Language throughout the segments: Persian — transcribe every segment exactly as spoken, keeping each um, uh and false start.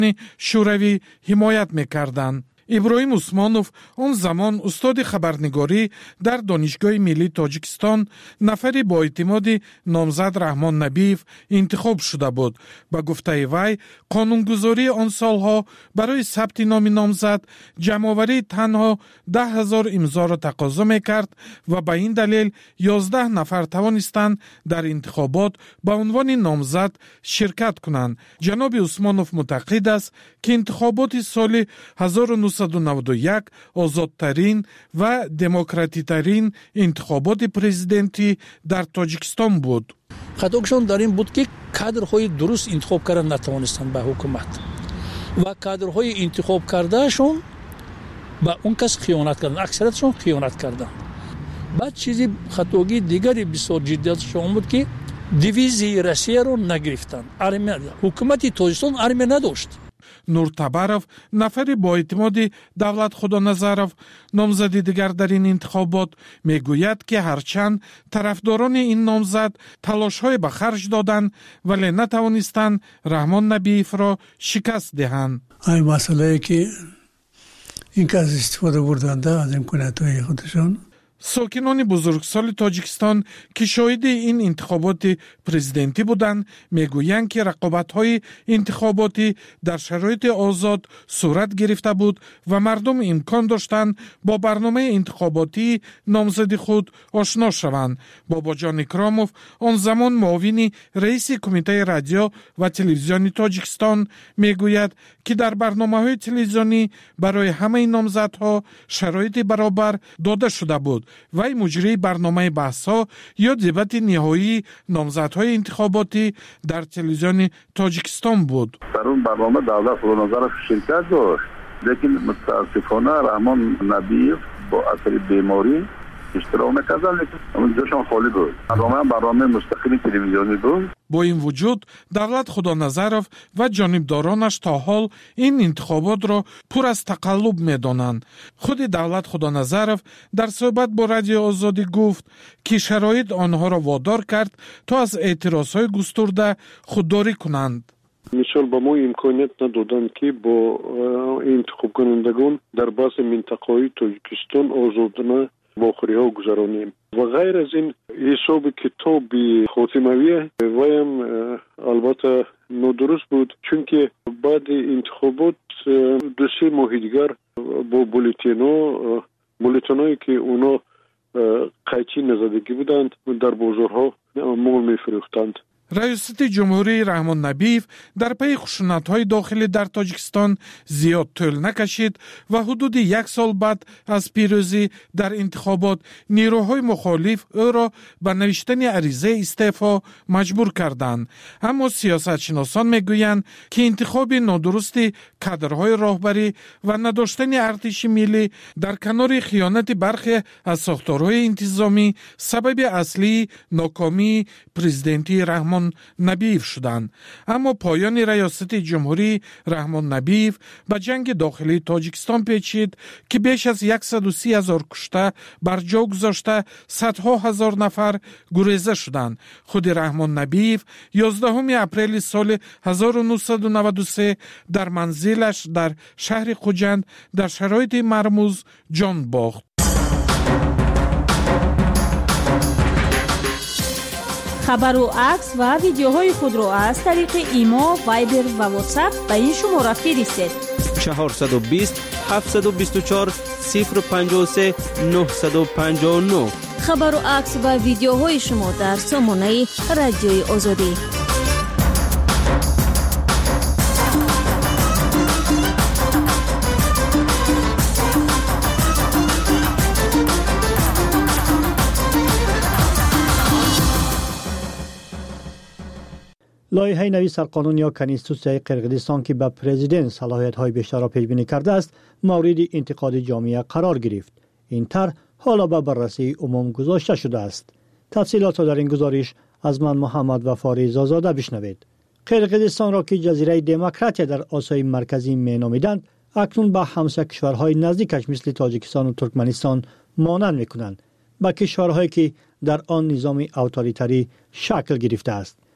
شوروی حمایت می‌کردند. ابراهیم عثمانوف اون زمان استاد خبرنگاری در دانشگاه ملی تاجیکستان نفری با اعتماد نامزد رحمان نبیев انتخاب شده بود. با گفته وی قانونگذاری آن سالها برای ثبت نام نامزد جمع‌آوری تنها ده هزار امضا را تقاضا میکرد و به این دلیل یازده نفر توانستند در انتخابات به عنوان نامزد شرکت کنند. جناب عثمانوف معتقد است که انتخابات سال هزار و نهصد و نود و یک آزادترین و دموکراتیکترین انتخابات پرزیدنتی در تاجیکستان بود. خطاکشان در این بود که کادرهای درست انتخاب کردن نتوانستند به حکومت و کادرهای انتخاب کردهشون به اون کس خیانت کردن، اکثرتشون خیانت کردن. بعد چیزی خطاگی دیگری بسیار جدیاتشون بود که دیویزی روسیه رو نگرفتن. ارمنی حکومت تاجیکستان ارمنی نداشت. نور تبارов نفری با اعتماد دولت خدانظرов نامزد دیگر در این انتخابات میگوید که هرچند طرفداران این نامزد تلاش‌های به خرج دادند ولی نتوانستند رحمان نبیев را شکست دهند. این مسئله که این که از استفاده بردند از امکانات‌های خودشان. ساکنان بزرگسال تاجیکستان که شاهد این انتخابات پرزیدنتی بودند میگویند که رقابت‌های انتخاباتی در شرایط آزاد صورت گرفته بود و مردم امکان داشتند با برنامه انتخاباتی نامزد خود آشنا شوند. بابا جان اکراموف آن زمان معاون رئیس کمیته رادیو و تلویزیون تاجیکستان میگوید که در برنامه‌های تلویزیونی برای همه نامزدها شرایط برابر داده شده بود. وی مجری برنامه بحث‌ها یا دیبت نهایی نامزدهای انتخاباتی در تلویزیون تاجیکستان بود. در اون برنامه دولت خدانظرov شرکت داشت، لیکن متاسفانه رحمان نبیев با اثر بیماری اشتراک نکردن، لیکن جاشون خالی بود. برنامه برنامه مستقل تلویزیونی بود. با این وجود دولت خدانظرov و جانبدارانش تا حال این انتخابات را پر از تقلب می‌دانند. خود دولت خدانظرov در صحبت با رادیو آزادی گفت که شرایط آنها را وادار کرد تا از اعتراضهای گسترده خودداری کنند. مثال با ما امکانیت ندادند که با انتخاب کنندگان در بعض منطقه‌های تاجیکستان آزادانه واخری ها گذرانیم و غیر از این حساب کتاب خاتمویه ویم البته نادرست بود، چون که بعد انتخابات دو سه ماه دیگر با بولتینا بولتینایی که اونا قیچی نزدگی بودند در بازارها مال می فروختند. ریاست جمهوری رحمان نبیев در پی خشونت‌های داخلی در تاجیکستان زیاد طول نکشید و حدود یک سال بعد از پیروزی در انتخابات نیروهای مخالف او را به نوشتن عریضه استعفا مجبور کردند. اما سیاستشناسان میگویند که انتخاب نادرست کادرهای راهبری و نداشتن ارتش ملی در کنار خیانت برخی از ساختارهای انتظامی سبب اصلی ناکامی پرزیدنتی رحمان نبیев شدند. اما پایان ریاست جمهوری رحمان نبیев به جنگ داخلی تاجیکستان پیچید که بیش از صد و سی هزار کشته بر جا گذاشته صدها هزار نفر گریزه شدند. خود رحمان نبیев یازدهم اپریل سال هزار و نهصد و نود و سه در منزلش در شهر خوجند در شرایط مرموز جان باخت. خبر و عکس و ویدیوهای خود را از طریق ایما، وایبر و واتساپ به این شماره فرستید. چهارصد و بیست هفتصد و بیست و چهار صفر پنجاه و سه نهصد و پنجاه و نه. خبر و عکس و ویدیوهای شما در سامانه رادیوی آزادی. لایحه نوی سرقانون یا کنستیتوسیای قرقیزستان که به پرزیدنت صلاحیت‌های بیشتر را پیش بینی کرده است، مورد انتقاد جامعه قرار گرفت. این طرح حالا به بررسی عموم گذاشته شده است. تفصیلات را در این گزارش از من محمد وفاری زازاده بشنوید. قرقیزستان را که جزیره دموکراتیا در آسیای مرکزی می‌نامیدند، اکنون به همسایه کشورهای نزدیکش مثل تاجیکستان و ترکمنستان مانند می‌کنند، به کشورهایی که در آن نظام اتوریتری شکل گرفته است.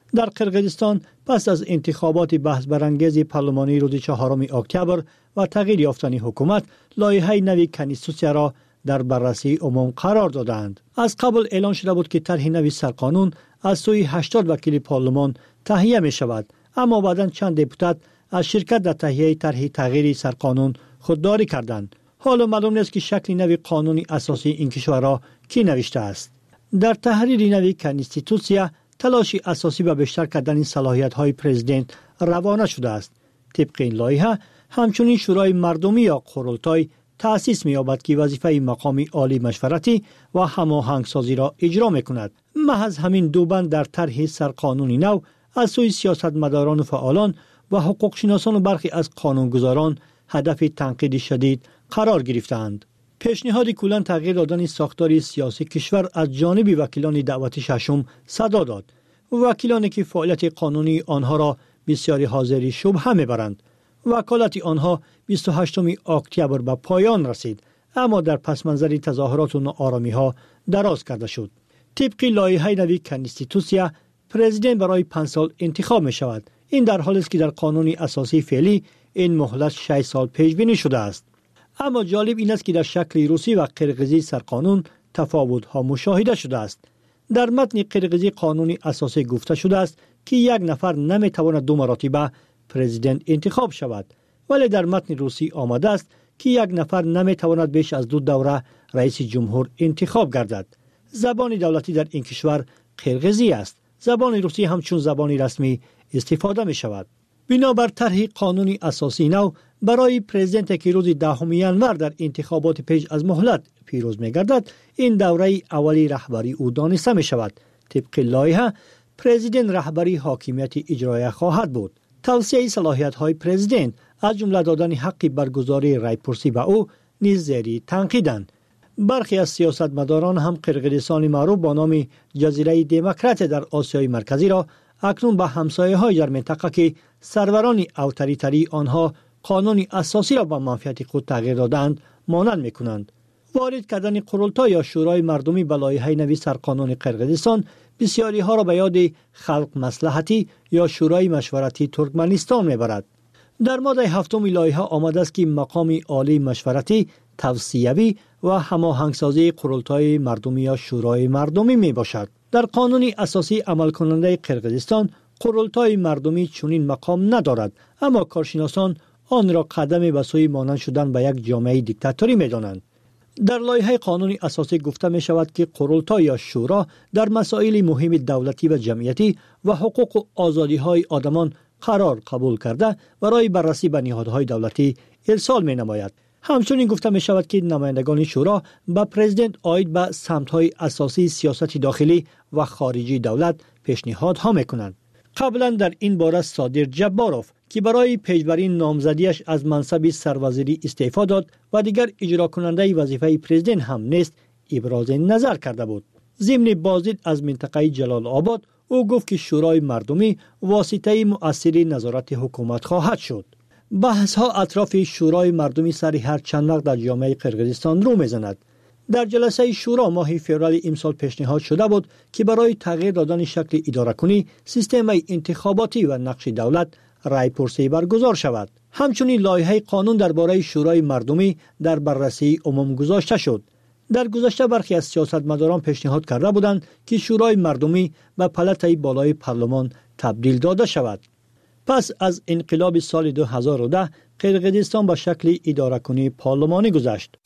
در قرقیزستان پس از انتخابات بحث برانگیز پارلمانی روز چهارم اکتبر و تغییر یافتن حکومت، لایحه نوی کنستیتوسیا را در بررسی عموم قرار دادند. از قبل اعلان شده بود که طرح نوی سرقانون از سوی هشتاد وکیل پارلمان تهیه می شود، اما بعداً چند دپوتات از شرکت در تهیه طرح تغییر سرقانون خودداری کردند. حالا معلوم نیست که شکل نوی قانون اساسی این کشور را کی نوشته است. در تحریر نوی کنستیتوسیا تلاش اساسی به بیشتر کردن صلاحیت‌های پرزیدنت روانه شده است. طبق این لایحه همچنین شورای مردمی یا قرولتای تأسیس می‌یابد که وظیفه مقام عالی مشورتی و هماهنگسازی را اجرا می‌کند. محض همین دو بند در طرح سرقانونی نو از سوی سیاستمداران و فعالان و حقوقشناسان و برخی از قانونگذاران هدف تنقید شدید قرار گرفتند. پیشنهاد کلان تغییر دادن ساختار سیاسی کشور از جانب وکیلان دعوت ششم صدا داد. وکیلانی که فعالیت قانونی آنها را بسیاری حاضری شبهه می‌برند. وکالت آنها بیست و هشتم اکتبر به پایان رسید، اما در پس منظر تظاهرات و ناآرامی‌ها دراز کرده شد. طبق لایحه نوی کنستیتوسیا پرزیدنت برای پنج سال انتخاب می شود. این در حالی است که در قانون اساسی فعلی این مهلت شش سال پیش بینی شده است. اما جالب این است که در شکل روسی و قرقیزی سرقانون تفاوت‌ها مشاهده شده است. در متن قرقیزی قانون اساسی گفته شده است که یک نفر نمی‌تواند دو مرتبه پرزیدنت انتخاب شود، ولی در متن روسی آمده است که یک نفر نمی‌تواند بیش از دو دوره رئیس جمهور انتخاب گردد. زبان دولتی در این کشور قرقیزی است. زبان روسی همچون زبان رسمی استفاده می شود. بنابر طرح قانونی اساسی نو برای پرزیدنت که روز دهم ژانویه در انتخابات پیش از مهلت پیروز می گردد، این دوره اولی رهبری او دانسته می شود. طبق لایحه پرزیدنت رهبری حاکمیت اجرایی خواهد بود. توسعه صلاحیت های پرزیدنت از جمله دادن حق برگزاری رایپرسی به او نیز زیر تنقیدند. برخی از سیاستمداران هم قرقیزستان معروف با نام جزیره دموکرات در آسیای مرکزی را اکنون به همسایه های در منطقه که سروران اوتوریتری آنها قانون اساسی را به منفعت خود تغییر دادند مانند میکنند. وارد کردن قرولتای یا شورای مردمی به لایحه نوی سرقانون قرقیزستان بسیاری ها را به یاد خلق مصلحتی یا شورای مشورتی ترکمنستان میبرد. در ماده هفتم لایحه آمده است که مقام عالی مشورتی توصیوی و هماهنگسازی قرولتای مردمی یا شورای مردمی می باشد. در قانون اساسی عمل کننده قرقیزستان قرولتای مردمی چنین مقام ندارد، اما کارشناسان آن را قدم به سوی مانند شدن به یک جامعه دیکتاتوری می دانند. در لایحه قانون اساسی گفته می شود که قرولتای یا شورا در مسائل مهم دولتی و جمعیتی و حقوق و آزادی های آدمان قرار قبول کرده برای بررسی به نهادهای دولتی ارسال می نماید. همچنین گفته می شود که نمایندگان شورا به پرزیدنت عاید به سمت‌های اساسی سیاست داخلی و خارجی دولت پیشنهادها می کنند. قبلا در این باره صادر جباروف که برای پیشبری نامزدیش از منصب سروزیری استعفا داد و دیگر اجرا کننده وظیفه پرزیدنت هم نیست ابراز نظر کرده بود. ضمن بازدید از منطقه جلال آباد او گفت که شورای مردمی واسطه مؤثر نظارت حکومت خواهد شد. بحث ها اطراف شورای مردمی سر هر چند وقت در جامعه قرقیزستان رو میزند. در جلسه شورا ماه فوریه امسال پیشنهاد شده بود که برای تغییر دادن شکل اداره کنی سیستم انتخاباتی و نقش دولت رایپرسی برگزار شود. همچنین لایحه قانون درباره شورای مردمی در بررسی عموم گذاشته شد. در گذشته برخی از سیاستمداران پیشنهاد کرده بودند که شورای مردمی به پلته بالای پارلمان تبدیل داده شود. پس از انقلاب سال دو هزار و ده قرقیزستان به شکل اداره کنی پارلمانی گذشت.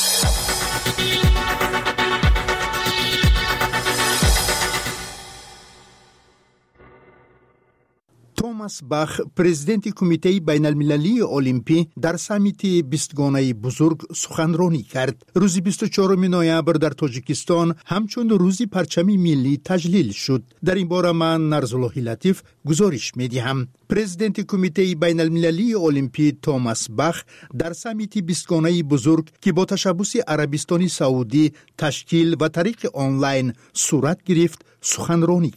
توماس باخ پرزیدنت کمیته بین المللی المپی در سامیت بیستگانه بزرگ سخنرانی کرد. روز بیست و چهارم نوامبر در تاجیکستان همچون روز پرچم ملی تجلیل شد. در این باره من نرزالله لطیف گزارش می‌دهم. پرزیدنت کمیته بین المللی المپی توماس باخ در سامیت بیستگانه بزرگ که با تشبث عربستان سعودی تشکیل و طریق آنلاین صورت گرفت سخنرانی کرد.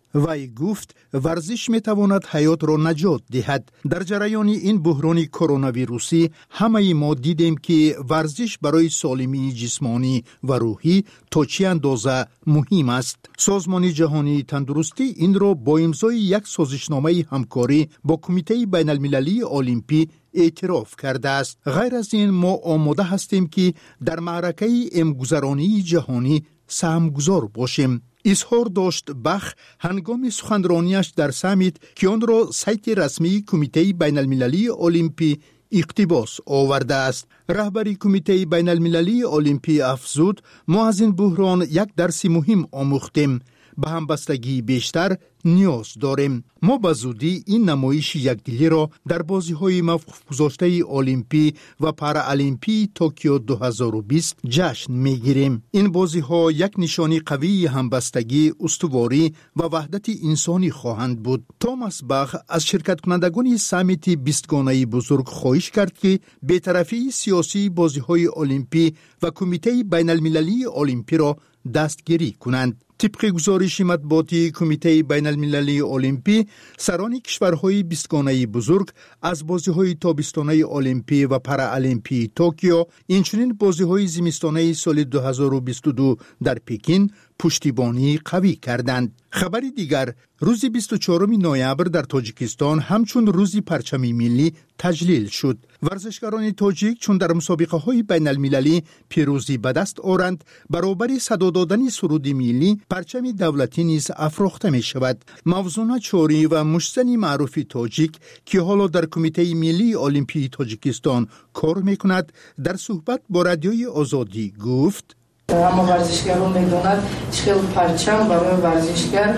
وی گفت ورزش می تواند حیات را نجات دهد. در جریان این بحران کرونا ویروسی همه ما دیدیم که ورزش برای سالمی جسمانی و روحی تا چه اندازه مهم است. سازمان جهانی تندرستی این را با امضای یک سازشنامه همکاری با کمیته بین المللی المپی اعتراف کرده است. غیر از این ما آماده هستیم که در معرکه امگذرانی جهانی سهمگذار باشیم. اظهار داشت بخ هنگام سخنرانیش در سمیت که آن را سایت رسمی کمیته بین المللی المپی اقتباس آورده است. رهبری کمیته بین المللی المپی افزود ما از این بحران یک درس مهم آموختیم. به همبستگی بیشتر نیاز داریم. ما به زودی این نمایش یکدلی را در بازی‌های موقوف گذاشته المپی و پارالیمپی توکیو دو هزار و بیست جشن می‌گیریم. این بازی‌ها یک نشانی قوی همبستگی، استواری و وحدت انسانی خواهند بود. توماس باخ از شرکت کنندگان سمیت بیستگانه بزرگ خواهش کرد که بی‌طرفی سیاسی بازی‌های المپی و کمیته بین المللی المپی را دستگیری کنند. طبق گزارش مطبوعاتی کمیته بین المللی المپی، سران کشورهای بیستگانه بزرگ از بازی‌های تابستانه المپی و پارالیمپی توکیو، اینچنین بازی‌های زمستانه سال دو هزار و بیست و دو در پکین پشتیبانی قوی کردند. خبر دیگر، روز بیست و چهارم نوامبر در تاجیکستان همچون روز پرچم ملی تجلیل شد. ورزشکاران تاجیک چون در مسابقه‌های بین المللی پیروزی به دست آورند، برابر صدا دادن سرود ملی پرچم دولتی نیز افراخته می شود. موزون چوری و مشتزن معروف تاجیک که حالا در کمیته ملی المپی تاجیکستان کار می کند، در صحبت با رادیوی آزادی گفت اما ورزشگران میدونند چه پرچم برای ورزشگر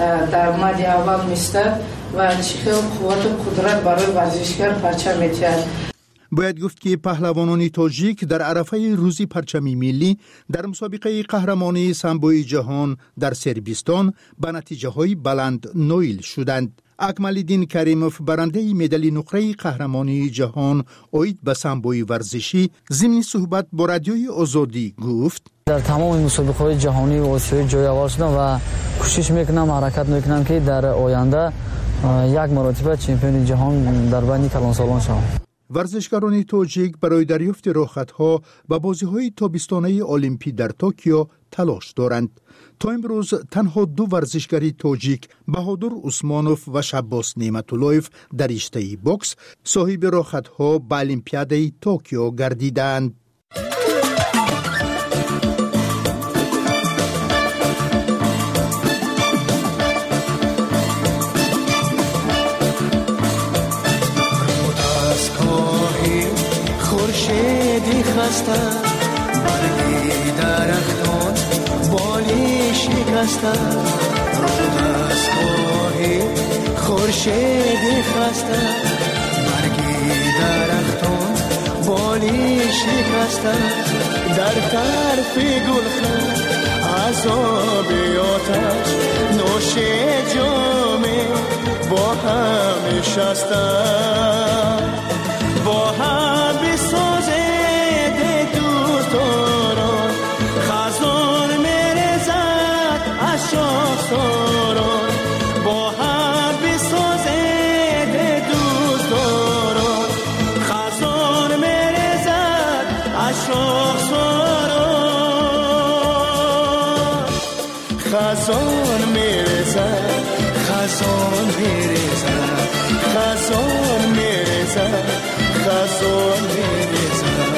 در مد اول میستد و چه قوت و قدرت برای ورزشگر پرچم میتید. باید گفت که پهلوانان تاجیک در عرفه روز پرچم ملی در مسابقه قهرمانی سامبوی جهان در سربستان به نتیجه های بلند نویل شدند. اکمالدین کریموف برنده مدال نقره قهرمانی جهان اوید به سامبوی ورزشی ضمن صحبت با رادیوی آزادی گفت در تمام مسابقه‌های جهانی و آسیایی جای اول شدم و کوشش میکنم حرکت میکنم که در آینده یک مرتبه چمپیون جهان در بین کلانسالان شوم. ورزشکاران تاجیک برای دریافت راحت‌ها و بازی‌های تابستانه المپی در توکیو تلاش دارند. تا امروز تنها دو ورزشکاری تاجیک، بهادر عثمانوف و شباس نعمت‌اللهیف در رشته بوکس، صاحب راحت‌ها به المپیاد توکیو گردیدند. خورشیدی خسته برگی درختان بالی شکسته رود از خواهی خورشیدی خسته برگی درختان بالی شکسته در طرف گلخن عذاب آتش نوش جامه با هم نشسته با هم خزان میرزد خزان میرزد خزان میرزد خزان میرزد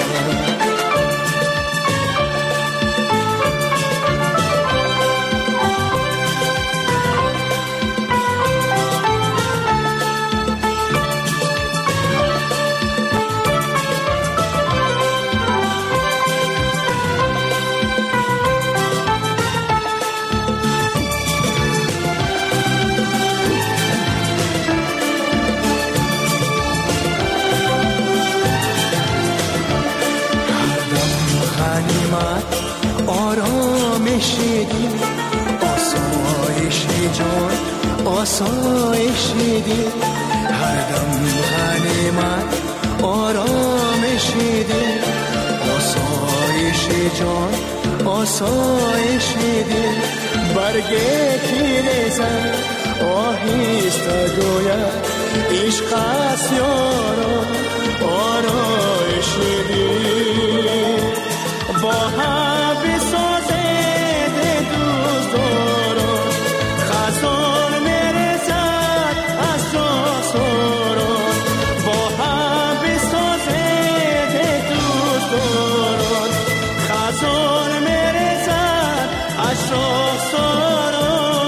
آسایش دل هر دم غنیمت آرامش دل آسایش جان آسایش دل برگه تیرزن آهسته گوید عشق است یارا آرایش دل با هم بسازد دوستداران خزان میرسد از شاخساران با هم بسازد دوستداران خزان میرسد از شاخساران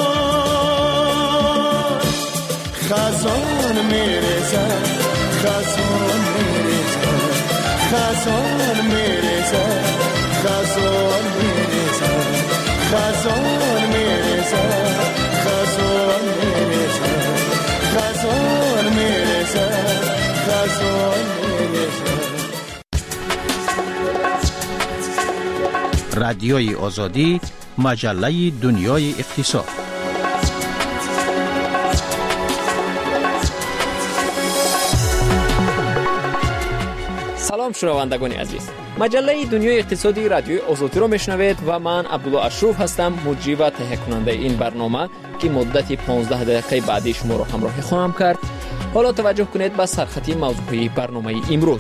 خزان میرسد خزان میرسد خزان میرسد خزان میرسد خزان میرسد خزان میرسد خزان میرسد خزان میرسد. رادیوی آزادی، مجله دنیای اقتصاد. سلام شنوندگان عزیز، مجله دنیای اقتصادی رادیوی آزادی را میشنوید و من عبدالله اشرف هستم، مجری و تهیه کننده این برنامه که مدت پانزده دقیقه بعدی شما را همراهی خواهم کرد. حالا توجه کنید به سرخطی موضوعی برنامه امروز.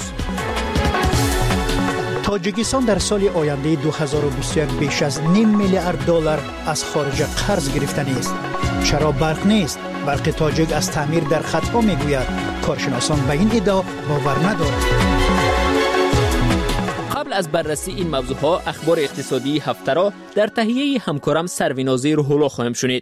تاجیکستان در سال آینده دو هزار و بیست و یک بیش از نیم میلیارد دلار از خارج قرض گرفتنی است. چرا برق نیست؟ برق تاجیک از تعمیر در خطا میگوید. کارشناسان به این ادعا باور ندارند. قبل از بررسی این موضوعها، اخبار اقتصادی هفته را در تهیه همکارم سروینازی روح‌الله خواهیم شنید.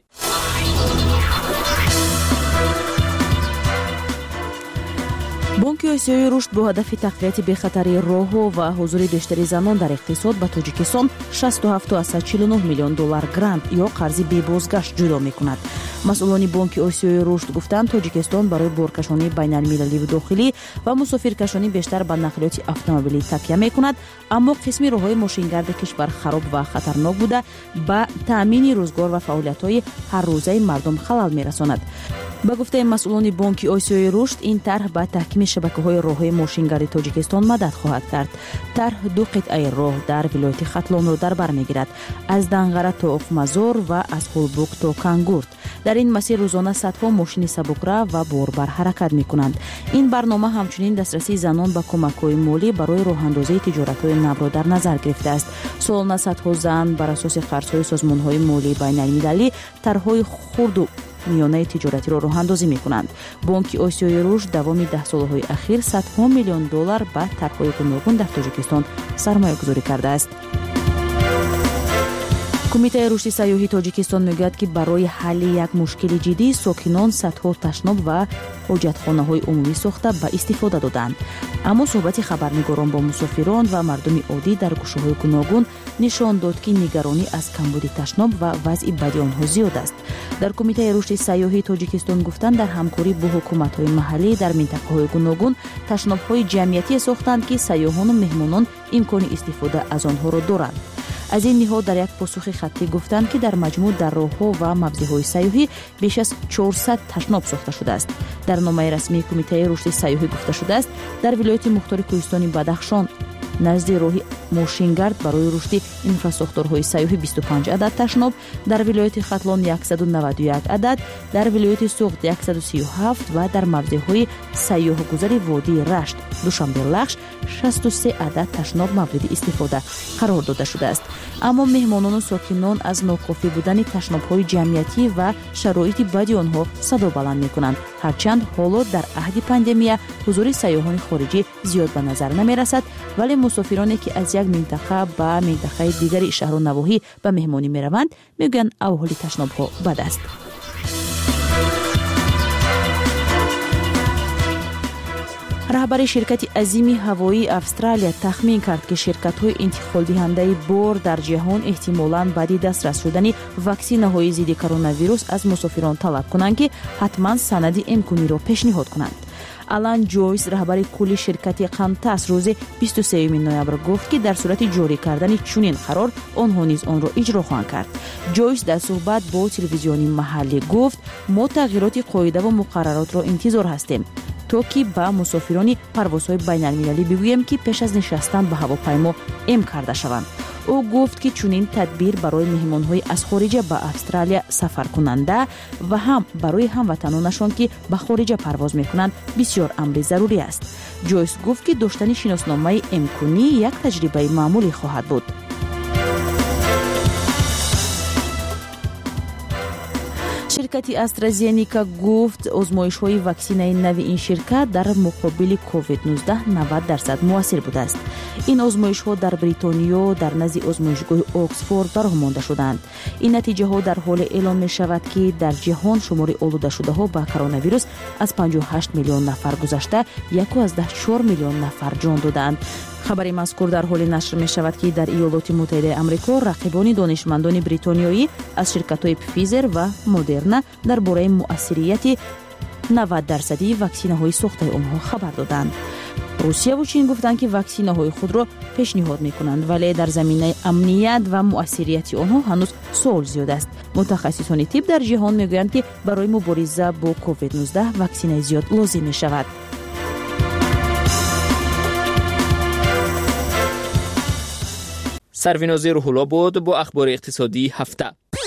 بانک آسیایی رشد با هدف تقویت بی‌خطری راه‌ها و حضور بیشتری زنان در اقتصاد به تاجیکستان شصت و هفت و چهل و نه میلیون دلار گرانت یا قرض بی بازگشت جدا می‌کند. مسئولان بانک آسیایی رشد گفتند تاجیکستان برای بارکشانی بین‌المللی و داخلی و مسافرکشانی بیشتر به نقلیات اتومبیلی تکیه می‌کند، اما قسمی راه‌های ماشینگرد کشور خراب و خطرناک بوده به تأمین روزگار و فعالیت‌های هر روزه مردم خلل می‌رساند. با گفته مسئولان بانک آسیایی رشد، این طرح به تحکیم شبکه‌های راه‌های ماشینگرد تاجیکستان مدد خواهد کرد. طرح دو قطعه راه در ولایت ختلان را در بر می‌گیرد، از دنغره تا اقمزار و از خلبوک تا کانگورت. در این مسیر روزانه صدها ماشین سبک‌رو و باربر حرکت می‌کنند. این برنامه همچنین دسترسی زنان به کمک‌های مالی برای راه‌اندازی تجارت‌های نو را در نظر گرفته است. سالانه صدها زن بر اساس قرض‌های سازمان‌های مالی بین‌المللی طرح‌های خرد و میانه تجارتی را راه اندازی می کنند. بانک آسیایی رشد دوام ده سالهای اخیر صدها میلیون دلار به طرح‌های گوناگون در تاجیکستان سرمایه گذاری کرده است. کمیته رشد سیاحی تاجیکستان میگوید که برای حل یک مشکل جدی ساکنان صدها تشناب و حاجتخانه‌های عمومی ساخته به استفاده دادند، اما صحبت خبرنگاران با مسافران و مردم عادی در گوشه‌های گوناگون نشان داد که نگرانی از کمبود تشناب و وضع بدی آنها زیاد است. در کمیته رشد سیاحی تاجیکستان گفتند در همکاری با حکومت‌های محلی در منطقه‌های گوناگون تشناب‌های جمعیتی ساختند که سیاحان و مهمانان امکان استفاده از آنها را دارند. از این نهاد در یک پاسخ خطی گفتند که در مجموع در راه‌ها و مبزه‌های سیاحی بیش از چهارصد تشناب ساخته شده است. در نامه رسمی کمیته رشد سیاحی گفته شده است در ولایت مختار کوهستانی بدخشان نزد راه ماشینگرد برای رشد اینفراستراکچورهای سیاحی بیست و پنج عدد تشناب، در ولایت ختلان صد و نود و یک عدد، در ولایت سوخت صد و سی و هفت و در مبزه‌های سیاح‌گذاری وادی رشت دوشنبه لخش شصت و سه عدد تشناب مورد استفاده قرار داده شده است. اما مهمانان و ساکنان از ناکافی بودن تشناب‌های جمعیتی و شرایط بدی آنها صدا بلند می‌کنند، هرچند حالا در عهد پاندمی حضور سیاحان خارجی زیاد به نظر نمی‌رسد، ولی مسافرانی که از یک منطقه به منطقه دیگری شهر و نواحی به مهمانی می‌روند میگن احوال تشناب‌ها بد است. رهبر شرکت عظیم هوایی استرالیا تخمین کرد که شرکت‌های انتقال دهنده بار در جهان احتمالاً بعد دسترس شدن واکسین‌های ضد کرونا ویروس از مسافران طلب کنند که حتما سند امکانی را پیشنهاد کنند. آلان جویس رهبر کلی شرکت قنتاس روز بیست و سوم نوامبر گفت که در صورت جاری کردن چنین قرار آنها نیز آن را اجرا خواهند کرد. جویس در صحبت با تلویزیون محلی گفت ما تغییرات قاعده و مقررات را انتظار هستیم تا که به مسافران پروازهای بین‌المللی بگوییم که پیش از نشستن به هواپیما ام کرده شوند. او گفت که چنین تدبیر برای مهمان‌های از خارج به استرالیا سفر کننده و هم برای هموطنانشان که به خارج پرواز میکنند بسیار امر ضروری است. جویس گفت که داشتن شناسنامه امکانی یک تجربه معمولی خواهد بود. شرکت استرازینیکا گفت آزمایش‌های واکسینه نو این شرکت در مقابل کووید نوزده نود درصد مؤثر بوده است. این آزمایش‌ها در بریتانیا در نزد آزمایشگاه اکسفورد برآمده شدند. این نتیجه ها در حال اعلام می شود که در جهان شمار آلوده شده ها به کرونا ویروس از پنجاه و هشت میلیون نفر گذشته یک و چهار میلیون نفر جان دادند. خبر مذکور در حال نشر می شود که در ایالات متحده آمریکا رقیبان دانشمندان بریتانیایی از شرکت‌های فیزر و مدرنا درباره مؤثریت نود درصدی واکسین‌های ساخته آنها خبر دادند. روسیه و چین گفتند که واکسین‌های خود را پیشنهاد می‌کنند، ولی در زمینه امنیت و مؤثریت آنها هنوز سوال زیاد است. متخصصان طب در جهان می‌گویند که برای مبارزه با کووید نوزده واکسین زیاد لازم می‌شود. سروینازی روح‌الله بود با اخبار اقتصادی هفته.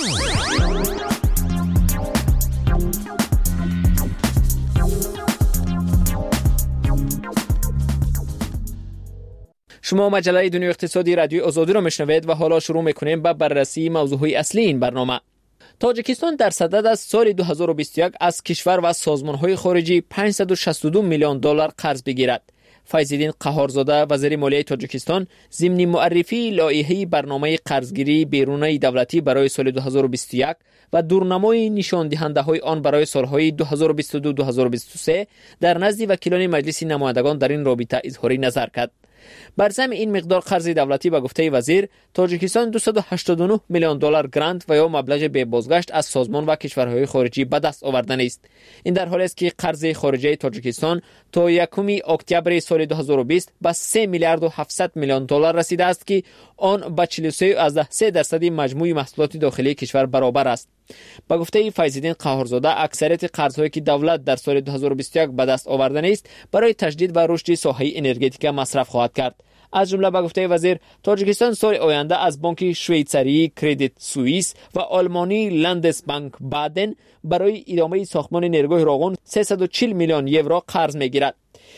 شما مجله دنیای اقتصادی رادیوی آزادی را میشنوید و حالا شروع میکنیم با بررسی موضوعهای اصلی این برنامه. تاجیکستان در صدد از سال دو هزار و بیست و یک از کشور و سازمان‌های خارجی پانصد و شصت و دو میلیون دلار قرض بگیرد. فیض‌الدین قهارزاده وزیر مالیه تاجیکستان ضمن معرفی لایحه برنامه قرضگیری بیرونی دولتی برای سال دو هزار و بیست و یک و دورنمای نشان دهنده های آن برای سالهای دو هزار و بیست و دو تا دو هزار و بیست و سه در نزد وکیلان مجلس نمایندگان در این رابطه اظهار نظر کرد. بر ضمن این مقدار قرض دولتی به گفته وزیر، تاجیکستان دویست و هشتاد و نه میلیون دلار گرانت و یا مبلغ به بازگشت از سازمان و کشورهای خارجی به دست آوردن است. این در حالی است که قرض خارجی تاجیکستان تا یکم اکتبر سال دو هزار و بیست به سه میلیارد و هفتصد میلیون دلار رسیده است که آن به چهل و سه و سه درصد مجموع محصولات داخلی کشور برابر است. با گفته فیض‌الدین قهارزاده، اکثریت قرض‌هایی که دولت در سال دو هزار و بیست و یک به دست آورده است برای تجدید و رشد ساحه انرژتیک مصرف خواهد کرد. از جمله با گفته وزیر، تاجیکستان سال آینده از بانک شویڅاری کردیت سوئیس و آلمانی لندسبانک بادن برای ادامه ساختمان نیروگاه راغون سیصد و چهل میلیون یورو قرض میگیرد.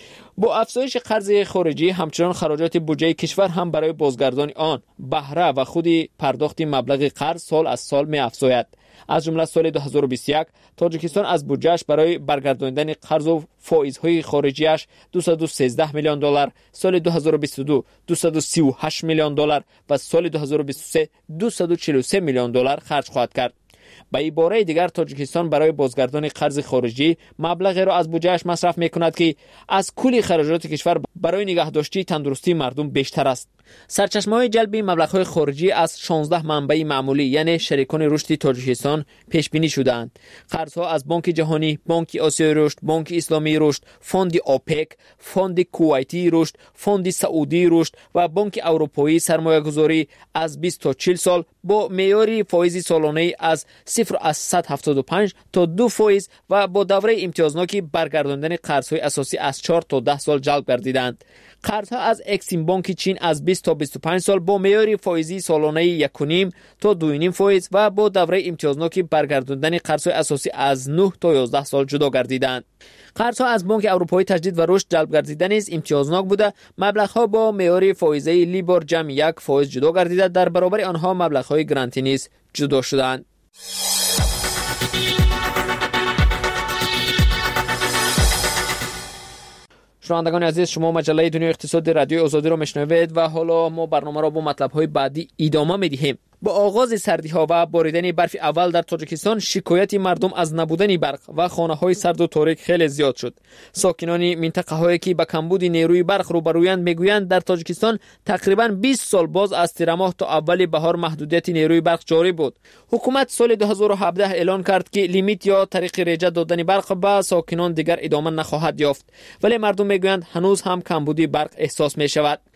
با افزایش قرض خارجی، همچنان خراجات بودجه کشور هم برای بازگردانی آن بهره و خود پرداخت مبلغ قرض سال از سال می افزاید. از جمله سال دو هزار و بیست و یک تاجیکستان از بودجهش برای برگرداندن قرض و فایزهای خارجیش دویست و سیزده میلیون دلار، سال دو هزار و بیست و دو دویست و سی و هشت میلیون دلار و سال دو هزار و بیست و سه دویست و چهل و سه میلیون دلار خرج خواهد کرد. به عباره دیگر، تاجیکستان برای بازگردان قرض خارجی مبلغی را از بودجهش مصرف میکند که از کل خراجات کشور برای نگهداشتی تندرستی مردم بیشتر است. سرچشمه‌های جلب مبلغ‌های خارجی از شانزده منبع معمولی یعنی شریکان رشد تاجیکستان پیش بینی شده‌اند. قرض‌ها از بانک جهانی، بانک آسیای رشد، بانک اسلامی رشد، فوند اوپک، فوند کویتی رشد، فوند سعودی رشد و بانک اروپایی سرمایه‌گذاری از بیست تا چهل سال با معیار فایز سالانه از صفر از صد و هفتاد و پنج تا دو فایز و با دوره امتیازناک برگرداندن قرض‌های اساسی از چهار تا ده سال جلب گردیدند. قرض‌ها از اکسیم بانک چین از بیست تا بیست و پنج سال با معیار فایزی سالانه یک و نیم تا دو و نیم فایز و با دوره امتیازناک برگرداندن قرض‌های اساسی از نه تا یازده سال جدا گردیدند. قرض‌ها از بانک اروپایی تجدید و رشد جلب گردیدن نیز امتیازناک بوده. مبلغ‌ها با معیار فایزی لیبور جمع یک فایز جدا گردیده، در برابر آنها مبلغ‌های گرانتی نیز جدا شدند. شنوندگان عزیز، شما مجله دنیای اقتصادی رادیوی آزادی را میشنوید و حالا ما برنامه را با مطلب‌های بعدی ادامه می‌دهیم. با آغاز سردی‌ها و باریدن برف اول در تاجیکستان، شکایت مردم از نبودن برق و خانه‌های سرد و تاریک خیلی زیاد شد. ساکنان منطقه‌هایی که با کمبود نیروی برق روبرویند میگویند در تاجیکستان تقریباً بیست سال باز از تیر ماه تا اول بهار محدودیت نیروی برق جاری بود. حکومت سال دو هزار و هفده اعلان کرد که لیمیت یا طریق ریجه دادن برق به ساکنان دیگر ادامه نخواهد یافت، ولی مردم میگویند هنوز هم کمبودی برق احساس می‌شود.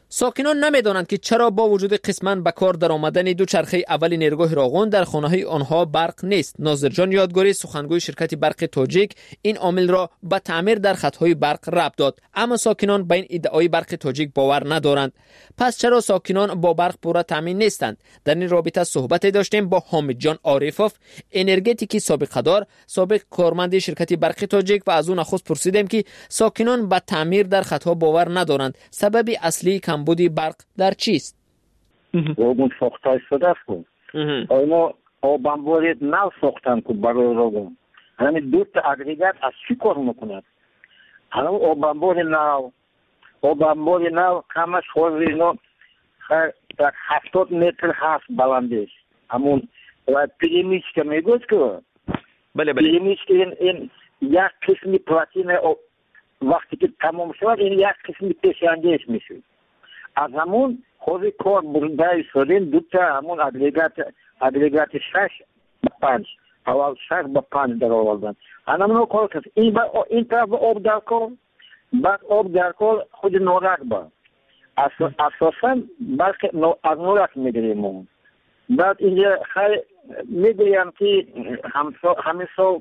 ساکنان نمیدانند که چرا با وجود قسماً به کار در آمدن دوچرخه اول نیروگاه راغون در خانه‌های آنها برق نیست. ناظر جان یادگاری سخنگوی شرکت برق تاجیک این عامل را به تعمیر در خطهای برق ربط داد، اما ساکنان به این ادعای برق تاجیک باور ندارند. پس چرا ساکنان با برق پورا تامین نیستند؟ در این رابطه صحبت داشتیم با حامد جان عارفوف، انرژتیکی سابقه دار، سابق کارمند شرکت برق تاجیک، و از او نخست پرسیدیم که ساکنان به تعمیر در خطها باور ندارند. سبب اصلی کمبود برق در چیست؟ روغون ساخته شده است. اینا آبانبار نو ساختن که برای روغون. همین دو تا اگریگات از چی کار میکند؟ همین آبانبار نو، آبانبار نو کمش خوزی اینا در هفتاد متر هست بلندش. همون و پریمیش که میگوید که بله بله پریمیش که این, این یک قسمی پلاتین وقتی که تمام شد این یک قسمی پیشنگیش میشه. از همون خوزی کار برده شدیم دو تا همون اگریگات اگریگات شش به پنج اول شش به پنج در آوردن. همون کار کرد این با این طرف آب در کار بعد آب در کار خود نورک با اساسا برق از نورک میگیریم. بعد اینجا خیلی میگویم که همین سال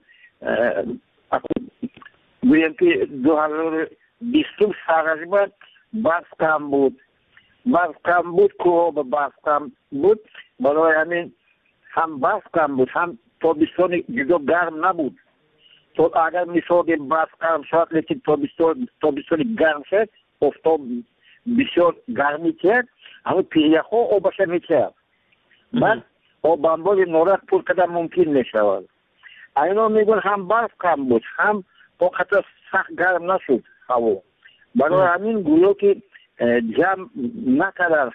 گویم که دو هزار بیستم سرش بود برف کم بود برف کم بود که برف کم بود برای همین هم برف کم بود هم تابستان جدا گرم نبود. تو اگر مثال برف کم شد لیکن تابستان گرم شد افتاد بسیار گرمی کرد همه پیریخو آبش میکرد. بعد آبانبار نورک پر کدام ممکن نشود. اینا میگن هم برف کم بود هم وقتا سخت گرم نشد هوا. برای همین گویا که جمع نکردن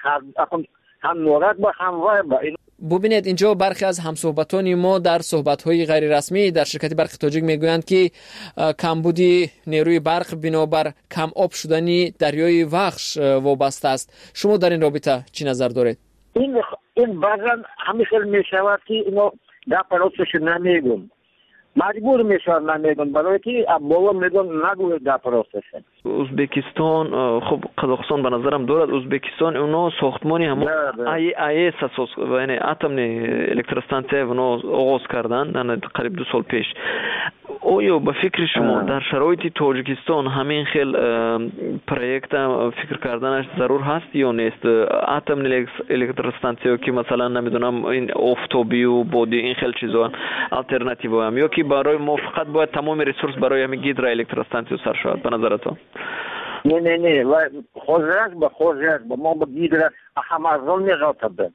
هم نورک با هم وای با. ببینید اینجا برخی از همصحبتان ما در صحبت‌های غیر رسمی در شرکت برق تاجیک میگویند که کمبودی نیروی برق بنابر کم آب شدنی دریای وخش وابسته است. شما در این رابطه چی نظر دارید؟ این این بعضا همیشه میشود که اینو در پروسش نمیگن مجبور میشن نمیگن برای که ابوال میگن نگو در پروسش. ازبکستان خب قزاقستان به نظرم دارد. ازبکستان اونا ساختمانی هم ای ای اساس یعنی اتم الکتروستانسیه اونا آغاز کردن در قریب دو سال پیش. آیا به فکر شما در شرایط تاجیکستان همین خیل پروژه فکر کردنش ضرور هست یا نیست؟ اتم الکتروستانسیه که مثلا نمیدونم این آفتابی و بادی این خیل چیزا آلترناتیو هم یا که برای ما فقط باید تمام ریسورس برای همین گیدرا الکتروستانسیه سر شود به نظرتون؟ نه نه نه و خوزرک به خوزرک به ما با گیدرا اهم ارزان میغلطه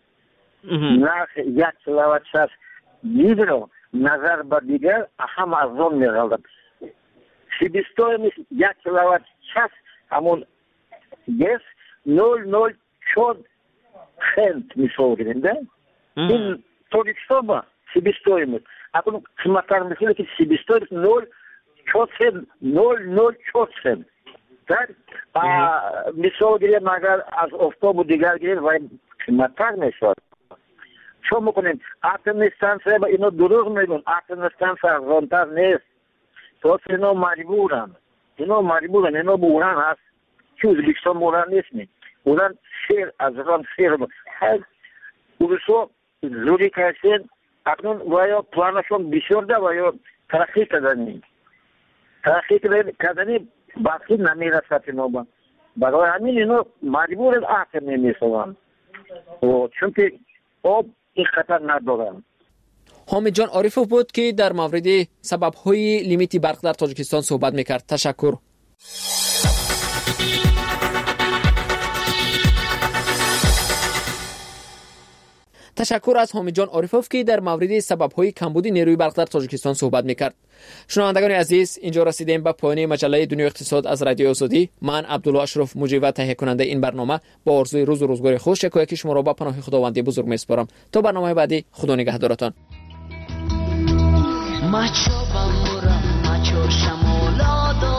نه یک کیلووات شش گیدرا نظر به دیگر اهم ارزان میغلطه سیبیستوی یک کیلووات شش همون گس نول نول چهار سنت میشه گرینده این تاجیکستان با سیبیستوی میشه اکنون قیمتار میشه که سیبیستوی نول چهار سنت نول نول چهار سنت در مثال گیریم اگر از افتاب و دیگر گیریم و قیمتر میشود. چون میکنیم اتم استانسیه با اینو دروغ میگن اتم استانسیه ارزانتر نیست. تو اینا مجبورن اینا مجبورن اینا بوران هست که ازبکستان بوران نیست نی بوران سیر از ران سیر هر اولسو زوری کشین اکنون ویا پلانشون بسیار ده ویا ترقی کردنی ترقی کردنی باقی نمیرسد اینا با برای همین اینا مجبور اتم نمیشون چون که آب این خطر ندارن. حامد جان عارفوف بود که در مورد سبب‌های لیمیت برق در تاجیکستان صحبت میکرد. تشکر. تشکر از حامد جان عارفوف که در مورد سبب‌های کمبود نیروی برق در تاجیکستان صحبت میکرد. شنوندگان عزیز، اینجا رسیدیم به پایان مجله دنیا اقتصاد از رادیو آزادی. من عبدالله اشرف مجری و تهیه کننده این برنامه با آرزوی روز و روزگار خوش یکایک شما را به پناه خداوند بزرگ میسپارم. تا برنامه بعدی، خدا نگهدارتان. macho bamura macho shamolado